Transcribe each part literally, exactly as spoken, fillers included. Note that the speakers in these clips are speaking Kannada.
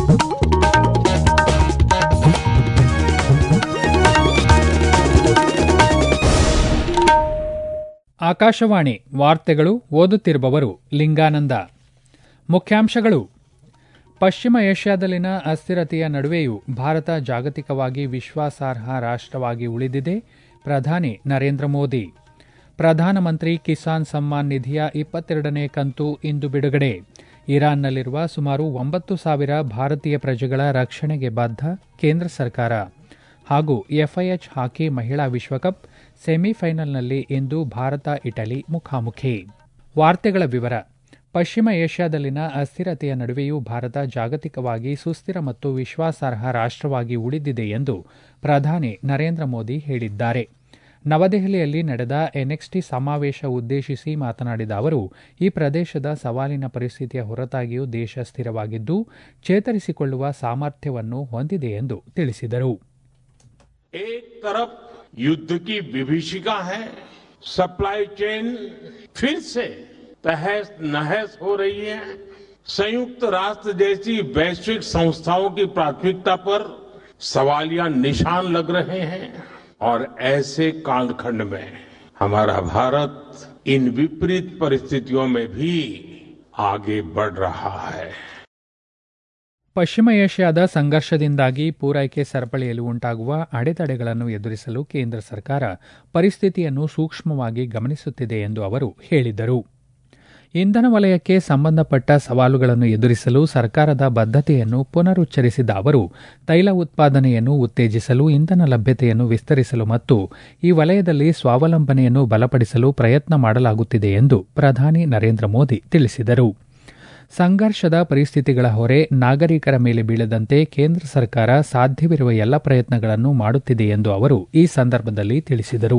ಆಕಾಶವಾಣಿ ವಾರ್ತೆಗಳು ಓದುತ್ತಿರುವವರು ಲಿಂಗಾನಂದ. ಮುಖ್ಯಾಂಶಗಳು. ಪಶ್ಚಿಮ ಏಷ್ಯಾದಲ್ಲಿನ ಅಸ್ಥಿರತೆಯ ನಡುವೆಯೂ ಭಾರತ ಜಾಗತಿಕವಾಗಿ ವಿಶ್ವಾಸಾರ್ಹ ರಾಷ್ಟ್ರವಾಗಿ ಉಳಿದಿದೆ. ಪ್ರಧಾನಿ ನರೇಂದ್ರ ಮೋದಿ. ಪ್ರಧಾನಮಂತ್ರಿ ಕಿಸಾನ್ ಸಮ್ಮಾನ್ ನಿಧಿಯ ಇಪ್ಪತ್ತೆರಡನೇ ಕಂತು ಇಂದು ಬಿಡುಗಡೆ. ಇರಾನ್ನಲ್ಲಿರುವ ಸುಮಾರು ಒಂಬತ್ತು ಸಾವಿರ ಭಾರತೀಯ ಪ್ರಜೆಗಳ ರಕ್ಷಣೆಗೆ ಬದ್ಧ ಕೇಂದ್ರ ಸರ್ಕಾರ. ಹಾಗೂ ಎಫ್ಐಎಚ್ ಹಾಕಿ ಮಹಿಳಾ ವಿಶ್ವಕಪ್ ಸೆಮಿಫೈನಲ್ನಲ್ಲಿ ಇಂದು ಭಾರತ ಇಟಲಿ ಮುಖಾಮುಖಿ. ವಾರ್ತೆಗಳ ವಿವರ. ಪಶ್ಚಿಮ ಏಷ್ಯಾದಲ್ಲಿನ ಅಸ್ಥಿರತೆಯ ನಡುವೆಯೂ ಭಾರತ ಜಾಗತಿಕವಾಗಿ ಸುಸ್ಥಿರ ಮತ್ತು ವಿಶ್ವಾಸಾರ್ಹ ರಾಷ್ಟ್ರವಾಗಿ ಉಳಿದಿದೆ ಎಂದು ಪ್ರಧಾನಿ ನರೇಂದ್ರ ಮೋದಿ ಹೇಳಿದ್ದಾರೆ. ನವದೆಹಲಿಯಲ್ಲಿ ನಡೆದ ಎನ್ಎಕ್ಸ್ಟಿ ಸಮಾವೇಶ ಉದ್ದೇಶಿಸಿ ಮಾತನಾಡಿದ ಅವರು, ಈ ಪ್ರದೇಶದ ಸವಾಲಿನ ಪರಿಸ್ಥಿತಿಯ ಹೊರತಾಗಿಯೂ ದೇಶ ಸ್ಥಿರವಾಗಿದ್ದು ಚೇತರಿಸಿಕೊಳ್ಳುವ ಸಾಮರ್ಥ್ಯವನ್ನು ಹೊಂದಿದೆ ಎಂದು ತಿಳಿಸಿದರು. एक तरफ युद्ध की विभीषिका है, सप्लाई चेन फिर से तहस नहस हो रही है, संयुक्त राष्ट्र जैसी वैश्विक संस्थाओं की प्राथमिकता पर सवालिया निशान लग रहे हैं और ऐसे कालखंड में हमारा भारत इन विपरीत परिस्थितियों में भी आगे बढ़ रहा है. ಪಶ್ಚಿಮ ಏಷ್ಯಾದ ಸಂಘರ್ಷದಿಂದಾಗಿ ಪೂರೈಕೆ ಸರಪಳಿಯಲ್ಲಿ ಉಂಟಾಗುವ ಅಡೆತಡೆಗಳನ್ನು ಎದುರಿಸಲು ಕೇಂದ್ರ ಸರ್ಕಾರ ಪರಿಸ್ಥಿತಿಯನ್ನು ಸೂಕ್ಷ್ಮವಾಗಿ ಗಮನಿಸುತ್ತಿದೆ ಎಂದು ಅವರು ಹೇಳಿದರು. ಇಂಧನ ವಲಯಕ್ಕೆ ಸಂಬಂಧಪಟ್ಟ ಸವಾಲುಗಳನ್ನು ಎದುರಿಸಲು ಸರ್ಕಾರದ ಬದ್ಧತೆಯನ್ನು ಪುನರುಚ್ಚರಿಸಿದ ಅವರು, ತೈಲ ಉತ್ಪಾದನೆಯನ್ನು ಉತ್ತೇಜಿಸಲು, ಇಂಧನ ಲಭ್ಯತೆಯನ್ನು ವಿಸ್ತರಿಸಲು ಮತ್ತು ಈ ವಲಯದಲ್ಲಿ ಸ್ವಾವಲಂಬನೆಯನ್ನು ಬಲಪಡಿಸಲು ಪ್ರಯತ್ನ ಮಾಡಲಾಗುತ್ತಿದೆ ಎಂದು ಪ್ರಧಾನಿ ನರೇಂದ್ರ ಮೋದಿ ತಿಳಿಸಿದರು. ಸಂಘರ್ಷದ ಪರಿಸ್ಥಿತಿಗಳ ಹೊರೆ ನಾಗರಿಕರ ಮೇಲೆ ಬೀಳದಂತೆ ಕೇಂದ್ರ ಸರ್ಕಾರ ಸಾಧ್ಯವಿರುವ ಎಲ್ಲ ಪ್ರಯತ್ನಗಳನ್ನು ಮಾಡುತ್ತಿದೆ ಎಂದು ಅವರು ಈ ಸಂದರ್ಭದಲ್ಲಿ ತಿಳಿಸಿದರು.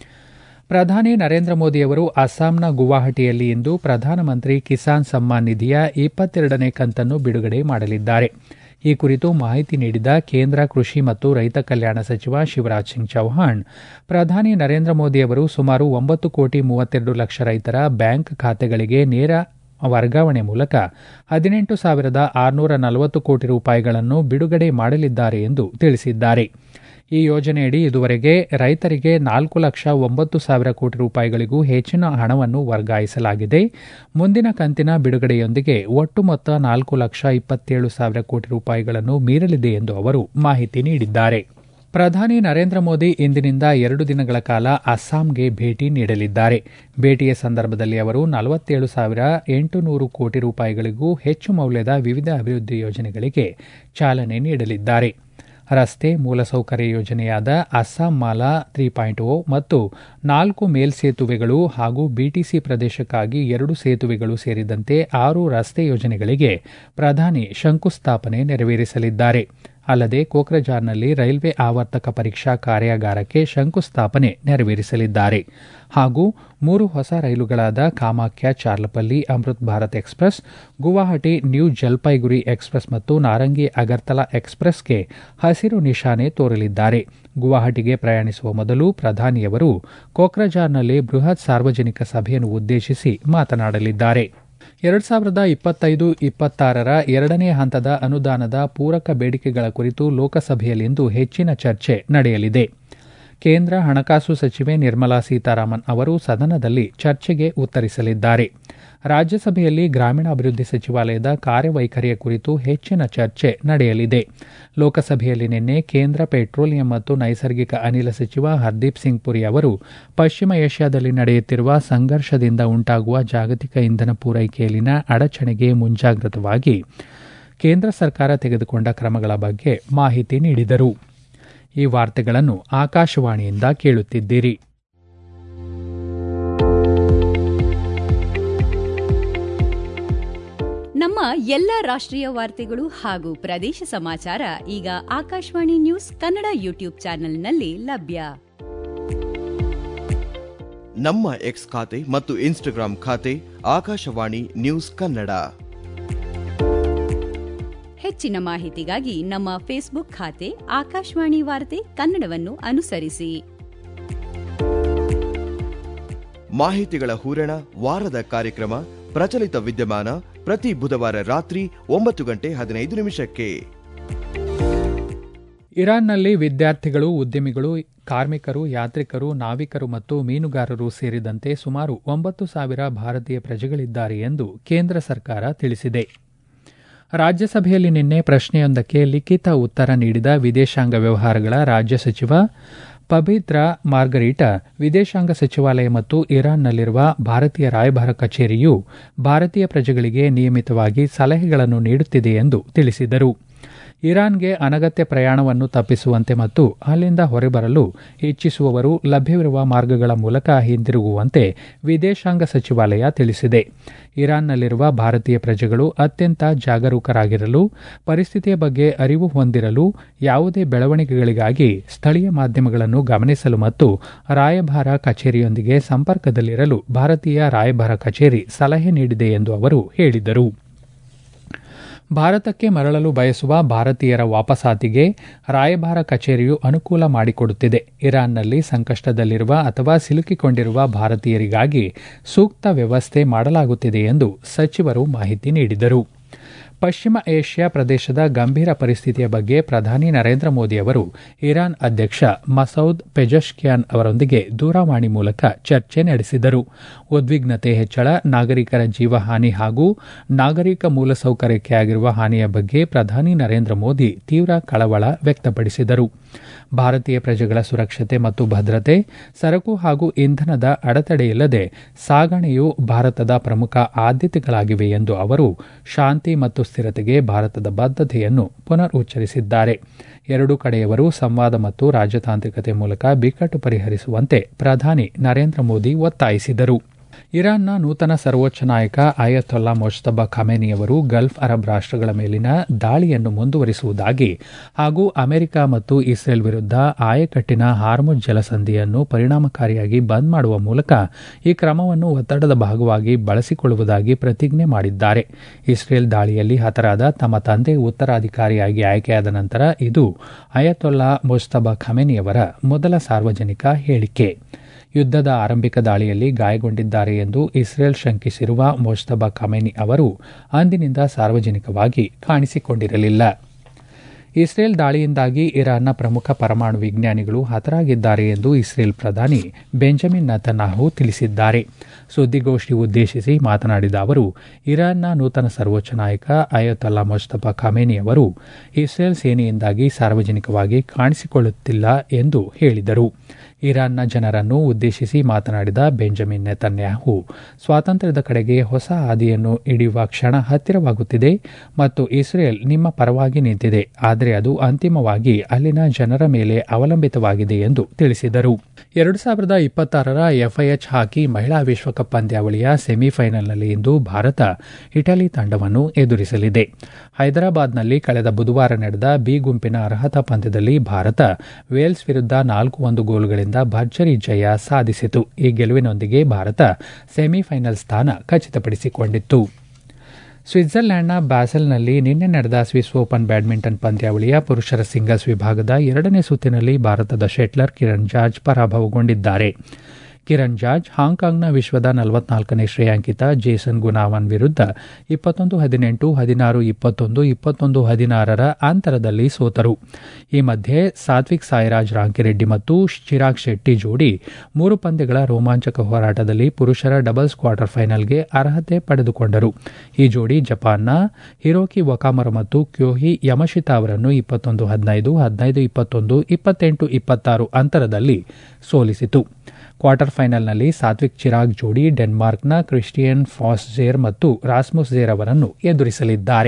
ಪ್ರಧಾನಿ ನರೇಂದ್ರ ಮೋದಿಯವರು ಅಸ್ಸಾಂನ ಗುವಾಹಟಿಯಲ್ಲಿ ಇಂದು ಪ್ರಧಾನಮಂತ್ರಿ ಕಿಸಾನ್ ಸಮ್ಮಾನ್ ನಿಧಿಯ ಇಪ್ಪತ್ತೆರಡನೇ ಕಂತನ್ನು ಬಿಡುಗಡೆ ಮಾಡಲಿದ್ದಾರೆ. ಈ ಕುರಿತು ಮಾಹಿತಿ ನೀಡಿದ ಕೇಂದ್ರ ಕೃಷಿ ಮತ್ತು ರೈತ ಕಲ್ಯಾಣ ಸಚಿವ ಶಿವರಾಜ್ ಸಿಂಗ್ ಚೌಹಾಣ್, ಪ್ರಧಾನಿ ನರೇಂದ್ರ ಮೋದಿಯವರು ಸುಮಾರು ಒಂಬತ್ತು ಕೋಟಿ ಮೂವತ್ತೆರಡು ಲಕ್ಷ ರೈತರ ಬ್ಯಾಂಕ್ ಖಾತೆಗಳಿಗೆ ನೇರ ವರ್ಗಾವಣೆ ಮೂಲಕ ಹದಿನೆಂಟು ಸಾವಿರದ ಆರುನೂರ ನಲವತ್ತು ಕೋಟಿ ರೂಪಾಯಿಗಳನ್ನು ಬಿಡುಗಡೆ ಮಾಡಲಿದ್ದಾರೆ ಎಂದು ತಿಳಿಸಿದ್ದಾರೆ. ಈ ಯೋಜನೆಯಡಿ ಇದುವರೆಗೆ ರೈತರಿಗೆ ನಾಲ್ಕು ಲಕ್ಷ ಒಂಬತ್ತು ಸಾವಿರ ಕೋಟಿ ರೂಪಾಯಿಗಳಿಗೂ ಹೆಚ್ಚಿನ ಹಣವನ್ನು ವರ್ಗಾಯಿಸಲಾಗಿದೆ. ಮುಂದಿನ ಕಂತಿನ ಬಿಡುಗಡೆಯೊಂದಿಗೆ ಒಟ್ಟು ಮೊತ್ತ ನಾಲ್ಕು ಲಕ್ಷ ಇಪ್ಪತ್ತೇಳು ಸಾವಿರ ಕೋಟಿ ರೂಪಾಯಿಗಳನ್ನು ಮೀರಲಿದೆ ಎಂದು ಅವರು ಮಾಹಿತಿ ನೀಡಿದ್ದಾರೆ. ಪ್ರಧಾನಿ ನರೇಂದ್ರ ಮೋದಿ ಇಂದಿನಿಂದ ಎರಡು ದಿನಗಳ ಕಾಲ ಅಸ್ಸಾಂಗೆ ಭೇಟಿ ನೀಡಲಿದ್ದಾರೆ. ಭೇಟಿಯ ಸಂದರ್ಭದಲ್ಲಿ ಅವರು ನಲವತ್ತೇಳು ಸಾವಿರ ಎಂಟುನೂರು ಕೋಟಿ ರೂಪಾಯಿಗಳಿಗೂ ಹೆಚ್ಚು ಮೌಲ್ಯದ ವಿವಿಧ ಅಭಿವೃದ್ಧಿ ಯೋಜನೆಗಳಿಗೆ ಚಾಲನೆ ನೀಡಲಿದ್ದಾರೆ. ರಸ್ತೆ ಮೂಲಸೌಕರ್ಯ ಯೋಜನೆಯಾದ Assam Mala three point O ಮತ್ತು ನಾಲ್ಕು ಮೇಲ್ಸೇತುವೆಗಳು ಹಾಗೂ ಬಿಟಿಸಿ ಪ್ರದೇಶಕ್ಕಾಗಿ ಎರಡು ಸೇತುವೆಗಳು ಸೇರಿದಂತೆ ಆರು ರಸ್ತೆ ಯೋಜನೆಗಳಿಗೆ ಪ್ರಧಾನಿ ಶಂಕುಸ್ಥಾಪನೆ ನೆರವೇರಿಸಲಿದ್ದಾರೆ. ಅಲ್ಲದೆ ಕೋಕ್ರಜಾರ್ನಲ್ಲಿ ರೈಲ್ವೆ ಆವರ್ತಕ ಪರೀಕ್ಷಾ ಕಾರ್ಯಾಗಾರಕ್ಕೆ ಶಂಕುಸ್ಥಾಪನೆ ನೆರವೇರಿಸಲಿದ್ದಾರೆ. ಹಾಗೂ ಮೂರು ಹೊಸ ರೈಲುಗಳಾದ Kamakhya Charlapalli Amrit Bharat express, Guwahati new Jalpaiguri express ಮತ್ತು ನಾರಂಗಿ ಅಗರ್ತಲಾ ಎಕ್ಸ್ಪ್ರೆಸ್ಗೆ ಹಸಿರು ನಿಶಾನೆ ತೋರಲಿದ್ದಾರೆ. ಗುವಾಹಟಿಗೆ ಪ್ರಯಾಣಿಸುವ ಮೊದಲು ಪ್ರಧಾನಿಯವರು ಕೋಕ್ರಜಾರ್ನಲ್ಲಿ ಬೃಹತ್ ಸಾರ್ವಜನಿಕ ಸಭೆಯನ್ನು ಉದ್ದೇಶಿಸಿ ಮಾತನಾಡಲಿದ್ದಾರೆ. ಎರಡು ಸಾವಿರದ ಇಪ್ಪತ್ತೈದು ಇಪ್ಪತ್ತಾರರ ಎರಡನೇ ಹಂತದ ಅನುದಾನದ ಪೂರಕ ಬೇಡಿಕೆಗಳ ಕುರಿತು ಲೋಕಸಭೆಯಲ್ಲಿಂದು ಹೆಚ್ಚಿನ ಚರ್ಚೆ ನಡೆಯಲಿದೆ. ಕೇಂದ್ರ ಹಣಕಾಸು ಸಚಿವೆ ನಿರ್ಮಲಾ ಸೀತಾರಾಮನ್ ಅವರು ಸದನದಲ್ಲಿ ಚರ್ಚೆಗೆ ಉತ್ತರಿಸಲಿದ್ದಾರೆ. ರಾಜ್ಯಸಭೆಯಲ್ಲಿ ಗ್ರಾಮೀಣಾಭಿವೃದ್ಧಿ ಸಚಿವಾಲಯದ ಕಾರ್ಯವೈಖರಿಯ ಕುರಿತು ಹೆಚ್ಚಿನ ಚರ್ಚೆ ನಡೆಯಲಿದೆ. ಲೋಕಸಭೆಯಲ್ಲಿ ನಿನ್ನೆ ಕೇಂದ್ರ ಪೆಟ್ರೋಲಿಯಂ ಮತ್ತು ನೈಸರ್ಗಿಕ ಅನಿಲ ಸಚಿವ ಹರ್ದೀಪ್ ಸಿಂಗ್ ಪುರಿ ಅವರು ಪಶ್ಚಿಮ ಏಷ್ಯಾದಲ್ಲಿ ನಡೆಯುತ್ತಿರುವ ಸಂಘರ್ಷದಿಂದ ಉಂಟಾಗುವ ಜಾಗತಿಕ ಇಂಧನ ಪೂರೈಕೆಯಲ್ಲಿನ ಅಡಚಣೆಗೆ ಮುಂಜಾಗ್ರತವಾಗಿ ಕೇಂದ್ರ ಸರ್ಕಾರ ತೆಗೆದುಕೊಂಡ ಕ್ರಮಗಳ ಬಗ್ಗೆ ಮಾಹಿತಿ ನೀಡಿದರು. ಈ ವಾರ್ತೆಗಳನ್ನು ಆಕಾಶವಾಣಿಯಿಂದ ಕೇಳುತ್ತಿದ್ದೀರಿ. ನಮ್ಮ ಎಲ್ಲ ರಾಷ್ಟ್ರೀಯ ವಾರ್ತೆಗಳು ಹಾಗೂ ಪ್ರದೇಶ ಸಮಾಚಾರ ಈಗ ಆಕಾಶವಾಣಿ ನ್ಯೂಸ್ ಕನ್ನಡ ಯೂಟ್ಯೂಬ್ ಚಾನೆಲ್ನಲ್ಲಿ ಲಭ್ಯ. ನಮ್ಮ ಎಕ್ಸ್ ಖಾತೆ ಮತ್ತು ಇನ್ಸ್ಟಾಗ್ರಾಂ ಖಾತೆ ಆಕಾಶವಾಣಿ ನ್ಯೂಸ್ ಕನ್ನಡ. ಹೆಚ್ಚಿನ ಮಾಹಿತಿಗಾಗಿ ನಮ್ಮ ಫೇಸ್ಬುಕ್ ಖಾತೆ ಆಕಾಶವಾಣಿ ವಾರ್ತೆ ಕನ್ನಡವನ್ನು ಅನುಸರಿಸಿ. ಮಾಹಿತಿಗಳ ಹೂರಣ, ವಾರದ ಕಾರ್ಯಕ್ರಮ, ಪ್ರಚಲಿತ ವಿದ್ಯಮಾನ ಪ್ರತಿ ಬುಧವಾರ ರಾತ್ರಿ ಒಂಬತ್ತು ಗಂಟೆ ಹದಿನೈದು ನಿಮಿಷಕ್ಕೆ. ಇರಾನ್ನಲ್ಲಿ ವಿದ್ಯಾರ್ಥಿಗಳು, ಉದ್ಯಮಿಗಳು, ಕಾರ್ಮಿಕರು, ಯಾತ್ರಿಕರು, ನಾವಿಕರು ಮತ್ತು ಮೀನುಗಾರರು ಸೇರಿದಂತೆ ಸುಮಾರು ಒಂಬತ್ತು ಸಾವಿರ ಭಾರತೀಯ ಪ್ರಜೆಗಳಿದ್ದಾರೆ ಎಂದು ಕೇಂದ್ರ ಸರ್ಕಾರ ತಿಳಿಸಿದೆ. ರಾಜ್ಯಸಭೆಯಲ್ಲಿ ನಿನ್ನೆ ಪ್ರಶ್ನೆಯೊಂದಕ್ಕೆ ಲಿಖಿತ ಉತ್ತರ ನೀಡಿದ ವಿದೇಶಾಂಗ ವ್ಯವಹಾರಗಳ ರಾಜ್ಯ ಸಚಿವ ಪಬಿತ್ರ ಮಾರ್ಗರೀಟಾ, ವಿದೇಶಾಂಗ ಸಚಿವಾಲಯ ಮತ್ತು ಇರಾನ್ನಲ್ಲಿರುವ ಭಾರತೀಯ ರಾಯಭಾರ ಕಚೇರಿಯು ಭಾರತೀಯ ಪ್ರಜೆಗಳಿಗೆ ನಿಯಮಿತವಾಗಿ ಸಲಹೆಗಳನ್ನು ನೀಡುತ್ತಿದೆ ಎಂದು ತಿಳಿಸಿದರು. ಇರಾನ್ಗೆ ಅನಗತ್ಯ ಪ್ರಯಾಣವನ್ನು ತಪ್ಪಿಸುವಂತೆ ಮತ್ತು ಅಲ್ಲಿಂದ ಹೊರಬರಲು ಇಚ್ಛಿಸುವವರು ಲಭ್ಯವಿರುವ ಮಾರ್ಗಗಳ ಮೂಲಕ ಹಿಂದಿರುಗುವಂತೆ ವಿದೇಶಾಂಗ ಸಚಿವಾಲಯ ತಿಳಿಸಿದೆ. ಇರಾನ್ನಲ್ಲಿರುವ ಭಾರತೀಯ ಪ್ರಜೆಗಳು ಅತ್ಯಂತ ಜಾಗರೂಕರಾಗಿರಲು, ಪರಿಸ್ಥಿತಿಯ ಬಗ್ಗೆ ಅರಿವು ಹೊಂದಿರಲು, ಯಾವುದೇ ಬೆಳವಣಿಗೆಗಳಿಗಾಗಿ ಸ್ಥಳೀಯ ಮಾಧ್ಯಮಗಳನ್ನು ಗಮನಿಸಲು ಮತ್ತು ರಾಯಭಾರ ಕಚೇರಿಯೊಂದಿಗೆ ಸಂಪರ್ಕದಲ್ಲಿರಲು ಭಾರತೀಯ ರಾಯಭಾರ ಕಚೇರಿ ಸಲಹೆ ನೀಡಿದೆ ಎಂದು ಅವರು ಹೇಳಿದರು. ಭಾರತಕ್ಕೆ ಮರಳಲು ಬಯಸುವ ಭಾರತೀಯರ ವಾಪಸಾತಿಗೆ ರಾಯಭಾರ ಕಚೇರಿಯು ಅನುಕೂಲ ಮಾಡಿಕೊಡುತ್ತಿದೆ. ಇರಾನ್ನಲ್ಲಿ ಸಂಕಷ್ಟದಲ್ಲಿರುವ ಅಥವಾ ಸಿಲುಕಿಕೊಂಡಿರುವ ಭಾರತೀಯರಿಗಾಗಿ ಸೂಕ್ತ ವ್ಯವಸ್ಥೆ ಮಾಡಲಾಗುತ್ತಿದೆ ಎಂದು ಸಚಿವರು ಮಾಹಿತಿ ನೀಡಿದರು. ಪಶ್ಚಿಮ ಏಷ್ಯಾ ಪ್ರದೇಶದ ಗಂಭೀರ ಪರಿಸ್ಥಿತಿಯ ಬಗ್ಗೆ ಪ್ರಧಾನಿ ನರೇಂದ್ರ ಮೋದಿ ಅವರು ಇರಾನ್ ಅಧ್ಯಕ್ಷ ಮಸೌದ್ ಪೆಜಶ್ಕಿಯಾನ್ ಅವರೊಂದಿಗೆ ದೂರವಾಣಿ ಮೂಲಕ ಚರ್ಚೆ ನಡೆಸಿದರು. ಉದ್ವಿಗ್ನತೆ ಹೆಚ್ಚಳ, ನಾಗರಿಕರ ಜೀವಹಾನಿ ಹಾಗೂ ನಾಗರಿಕ ಮೂಲಸೌಕರ್ಯಕ್ಕೆ ಆಗಿರುವ ಹಾನಿಯ ಬಗ್ಗೆ ಪ್ರಧಾನಿ ನರೇಂದ್ರ ಮೋದಿ ತೀವ್ರ ಕಳವಳ ವ್ಯಕ್ತಪಡಿಸಿದರು. ಭಾರತೀಯ ಪ್ರಜೆಗಳ ಸುರಕ್ಷತೆ ಮತ್ತು ಭದ್ರತೆ, ಸರಕು ಹಾಗೂ ಇಂಧನದ ಅಡೆತಡೆಯಿಲ್ಲದೆ ಸಾಗಣೆಯು ಭಾರತದ ಪ್ರಮುಖ ಆದ್ಯತೆಗಳಾಗಿವೆ ಎಂದು ಅವರು ಶಾಂತಿ ಮತ್ತು ಸ್ಥಿರತೆಗೆ ಭಾರತದ ಬದ್ಧತೆಯನ್ನು ಪುನರ್ ಉಚ್ಚರಿಸಿದ್ದಾರೆ. ಎರಡೂ ಕಡೆಯವರು ಸಂವಾದ ಮತ್ತು ರಾಜತಾಂತ್ರಿಕತೆ ಮೂಲಕ ಬಿಕ್ಕಟ್ಟು ಪರಿಹರಿಸುವಂತೆ ಪ್ರಧಾನಿ ನರೇಂದ್ರ ಮೋದಿ ಒತ್ತಾಯಿಸಿದರು. ಇರಾನ್ನ ನೂತನ ಸರ್ವೋಚ್ಚ ನಾಯಕ ಅಯತೊಲ್ಲಾ ಮೊಜ್ತಬಾ ಖಮೇನಿಯವರು ಗಲ್ಫ್ ಅರಬ್ ರಾಷ್ಟ್ರಗಳ ಮೇಲಿನ ದಾಳಿಯನ್ನು ಮುಂದುವರಿಸುವುದಾಗಿ ಹಾಗೂ ಅಮೆರಿಕ ಮತ್ತು ಇಸ್ರೇಲ್ ವಿರುದ್ಧ ಆಯಕಟ್ಟಿನ ಹಾರ್ಮುಜ್ ಜಲಸಂಧಿಯನ್ನು ಪರಿಣಾಮಕಾರಿಯಾಗಿ ಬಂದ್ ಮಾಡುವ ಮೂಲಕ ಈ ಕ್ರಮವನ್ನು ಒತ್ತಡದ ಭಾಗವಾಗಿ ಬಳಸಿಕೊಳ್ಳುವುದಾಗಿ ಪ್ರತಿಜ್ಞೆ ಮಾಡಿದ್ದಾರೆ. ಇಸ್ರೇಲ್ ದಾಳಿಯಲ್ಲಿ ಹತರಾದ ತಮ್ಮ ತಂದೆ ಉತ್ತರಾಧಿಕಾರಿಯಾಗಿ ಆಯ್ಕೆಯಾದ ನಂತರ ಇದು ಅಯತೊಲ್ಲಾ ಮೊಜ್ತಬಾ ಖಮೇನಿಯವರ ಮೊದಲ ಸಾರ್ವಜನಿಕ ಹೇಳಿಕೆ. ಯುದ್ಧದ ಆರಂಭಿಕ ದಾಳಿಯಲ್ಲಿ ಗಾಯಗೊಂಡಿದ್ದಾರೆ ಎಂದು ಇಸ್ರೇಲ್ ಶಂಕಿಸಿರುವ ಮೊಜ್ತಬಾ ಖಮೇನಿ ಅವರು ಅಂದಿನಿಂದ ಸಾರ್ವಜನಿಕವಾಗಿ ಕಾಣಿಸಿಕೊಂಡಿರಲಿಲ್ಲ. ಇಸ್ರೇಲ್ ದಾಳಿಯಿಂದಾಗಿ ಇರಾನ್ನ ಪ್ರಮುಖ ಪರಮಾಣು ವಿಜ್ಞಾನಿಗಳು ಹತರಾಗಿದ್ದಾರೆ ಎಂದು ಇಸ್ರೇಲ್ ಪ್ರಧಾನಿ ಬೆಂಜಮಿನ್ ನೆತನ್ಯಾಹು ತಿಳಿಸಿದ್ದಾರೆ. ಸುದ್ದಿಗೋಷ್ಠಿ ಉದ್ದೇಶಿಸಿ ಮಾತನಾಡಿದ ಅವರು, ಇರಾನ್ನ ನೂತನ ಸರ್ವೋಚ್ಚ ನಾಯಕ ಅಯತೊಲ್ಲಾ ಮೊಜ್ತಬಾ ಖಮೇನಿ ಅವರು ಇಸ್ರೇಲ್ ಸೇನೆಯಿಂದಾಗಿ ಸಾರ್ವಜನಿಕವಾಗಿ ಕಾಣಿಸಿಕೊಳ್ಳುತ್ತಿಲ್ಲ ಎಂದು ಹೇಳಿದರು. ಇರಾನ್ನ ಜನರನ್ನು ಉದ್ದೇಶಿಸಿ ಮಾತನಾಡಿದ ಬೆಂಜಮಿನ್ ನೆತನ್ಯಾಹು, ಸ್ವಾತಂತ್ರ್ಯದ ಕಡೆಗೆ ಹೊಸ ಹಾದಿಯನ್ನು ಹಿಡಿಯುವ ಕ್ಷಣ ಹತ್ತಿರವಾಗುತ್ತಿದೆ ಮತ್ತು ಇಸ್ರೇಲ್ ನಿಮ್ಮ ಪರವಾಗಿ ನಿಂತಿದೆ, ಆದರೆ ಅದು ಅಂತಿಮವಾಗಿ ಅಲ್ಲಿನ ಜನರ ಮೇಲೆ ಅವಲಂಬಿತವಾಗಿದೆ ಎಂದು ತಿಳಿಸಿದರು. ಎರಡು ಸಾವಿರದ ಇಪ್ಪತ್ತಾರರ ಎಫ್ಐಎಚ್ ಹಾಕಿ ಮಹಿಳಾ ವಿಶ್ವಕಪ್ ಪಂದ್ಯಾವಳಿಯ ಸೆಮಿಫೈನಲ್ನಲ್ಲಿ ಇಂದು ಭಾರತ ಇಟಲಿ ತಂಡವನ್ನು ಎದುರಿಸಲಿದೆ. ಹೈದರಾಬಾದ್ನಲ್ಲಿ ಕಳೆದ ಬುಧವಾರ ನಡೆದ ಬಿ ಗುಂಪಿನ ಅರ್ಹತಾ ಪಂದ್ಯದಲ್ಲಿ ಭಾರತ ವೇಲ್ಸ್ ವಿರುದ್ಧ ನಾಲ್ಕು ಒಂದು ಗೋಲುಗಳಿಂದ ಭರ್ಜರಿ ಜಯ ಸಾಧಿಸಿತು. ಈ ಗೆಲುವಿನೊಂದಿಗೆ ಭಾರತ ಸೆಮಿಫೈನಲ್ ಸ್ಥಾನ ಖಚಿತಪಡಿಸಿಕೊಂಡಿತ್ತು. ಸ್ವಿಟ್ಜರ್ಲೆಂಡ್ನ ಬ್ಯಾಸೆಲ್ನಲ್ಲಿ ನಿನ್ನೆ ನಡೆದ ಸ್ವಿಸ್ ಓಪನ್ ಬ್ಯಾಡ್ಮಿಂಟನ್ ಪಂದ್ಯಾವಳಿಯ ಪುರುಷರ ಸಿಂಗಲ್ಸ್ ವಿಭಾಗದ ಎರಡನೇ ಸುತ್ತಿನಲ್ಲಿ ಭಾರತದ ಶೆಟ್ಲರ್ ಕಿರಣ್ ಜಾರ್ಜ್ ಪರಾಭವಗೊಂಡಿದ್ದಾರೆ. ಕಿರಣ್ ಜಾರ್ಜ್ ಹಾಂಕಾಂಗ್ನ ವಿಶ್ವದ ನಲವತ್ನಾಲ್ಕನೇ ಶ್ರೇಯಾಂಕಿತ ಜೇಸನ್ ಗುನಾವನ್ ವಿರುದ್ಧ ಇಪ್ಪತ್ತೊಂದು ಹದಿನೆಂಟು, ಹದಿನಾರು ಇಪ್ಪತ್ತೊಂದು, ಇಪ್ಪತ್ತೊಂದು ಹದಿನಾರರ ಅಂತರದಲ್ಲಿ ಸೋತರು. ಈ ಮಧ್ಯೆ ಸಾತ್ವಿಕ್ ಸಾಯಿರಾಜ್ ರಾಂಕಿರೆಡ್ಡಿ ಮತ್ತು ಚಿರಾಗ್ ಶೆಟ್ಟಿ ಜೋಡಿ ಮೂರು ಪಂದ್ಯಗಳ ರೋಮಾಂಚಕ ಹೋರಾಟದಲ್ಲಿ ಪುರುಷರ ಡಬಲ್ಸ್ ಕ್ವಾರ್ಟರ್ ಫೈನಲ್ಗೆ ಅರ್ಹತೆ ಪಡೆದುಕೊಂಡರು. ಈ ಜೋಡಿ ಜಪಾನ್ನ ಹಿರೋಕಿ ವಕಾಮರ ಮತ್ತು ಕ್ಯೋಹಿ ಯಮಶಿತಾ ಅವರನ್ನು ಇಪ್ಪತ್ತೊಂದು ಹದಿನೈದು, ಹದಿನೈದು ಇಪ್ಪತ್ತೊಂದು, ಇಪ್ಪತ್ತೆಂಟು ಇಪ್ಪತ್ತಾರು ಅಂತರದಲ್ಲಿ ಸೋಲಿಸಿತು. ಕ್ವಾರ್ಟರ್ ಫೈನಲ್ನಲ್ಲಿ ಸಾತ್ವಿಕ್ ಚಿರಾಗ್ ಜೋಡಿ ಡೆನ್ಮಾರ್ಕ್ನ ಕ್ರಿಸ್ಟಿಯನ್ ಫಾಸ್ಜೇರ್ ಮತ್ತು ರಾಸ್ಮುಸ್ ಜೇರ್ ಅವರನ್ನು ಎದುರಿಸಲಿದ್ದಾರೆ.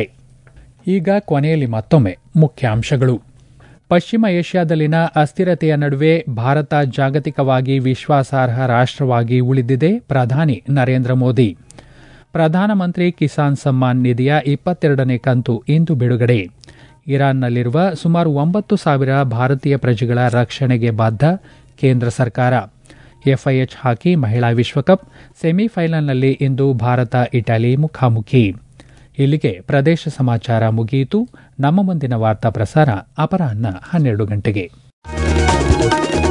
ಈಗ ಕೊನೆಯಲ್ಲಿ ಮತ್ತೊಮ್ಮೆ ಮುಖ್ಯಾಂಶಗಳು. ಪಶ್ಚಿಮ ಏಷ್ಯಾದಲ್ಲಿನ ಅಸ್ಥಿರತೆಯ ನಡುವೆ ಭಾರತ ಜಾಗತಿಕವಾಗಿ ವಿಶ್ವಾಸಾರ್ಹ ರಾಷ್ಟ್ರವಾಗಿ ಉಳಿದಿದೆ, ಪ್ರಧಾನಿ ನರೇಂದ್ರ ಮೋದಿ. ಪ್ರಧಾನಮಂತ್ರಿ ಕಿಸಾನ್ ಸಮ್ಮಾನ್ ನಿಧಿಯ ಇಪ್ಪತ್ತೆರಡನೇ ಕಂತು ಇಂದು ಬಿಡುಗಡೆ. ಇರಾನ್ನಲ್ಲಿರುವ ಸುಮಾರು ಒಂಬತ್ತು ಸಾವಿರ ಭಾರತೀಯ ಪ್ರಜೆಗಳ ರಕ್ಷಣೆಗೆ ಬದ್ಧ ಕೇಂದ್ರ ಸರ್ಕಾರ. ಎಫ್ಐಎಚ್ ಹಾಕಿ ಮಹಿಳಾ ವಿಶ್ವಕಪ್ ಸೆಮಿಫೈನಲ್ನಲ್ಲಿ ಇಂದು ಭಾರತ ಇಟಲಿ ಮುಖಾಮುಖಿ. ಇಲ್ಲಿಗೆ ಪ್ರದೇಶ ಸಮಾಚಾರ ಮುಗಿಯಿತು. ನಮ್ಮ ಮುಂದಿನ ವಾರ್ತಾ ಪ್ರಸಾರ ಅಪರಾಹ್ನ ಹನ್ನೆರಡು ಗಂಟೆಗೆ.